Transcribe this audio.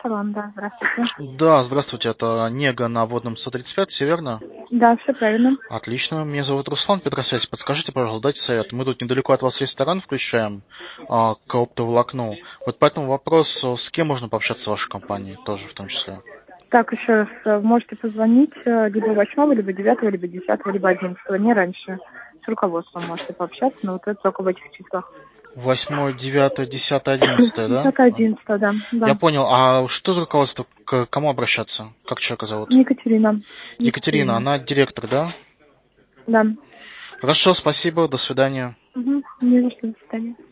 салон, да, здравствуйте. Да, здравствуйте, это Нега на Водном 135, все верно? Да, все правильно. Отлично, меня зовут Руслан Петросвязь. Подскажите, пожалуйста, дайте совет. Мы тут недалеко от вас ресторан включаем к оптоволокну. Вот по этому вопросу с кем можно пообщаться в вашей компании, тоже в том числе? Так, еще раз, можете позвонить либо 8, либо 9, либо 10, либо 11, не раньше. С руководством можете пообщаться, но вот это только в этих числах. 8, 9, 10, 11, да? 10, 11, да, Я да. понял. А что за руководство? К кому обращаться? Как человека зовут? Екатерина. Екатерина, Екатерина. она директор, да? Да. Хорошо, спасибо, до свидания. Угу. Не за что, до свидания.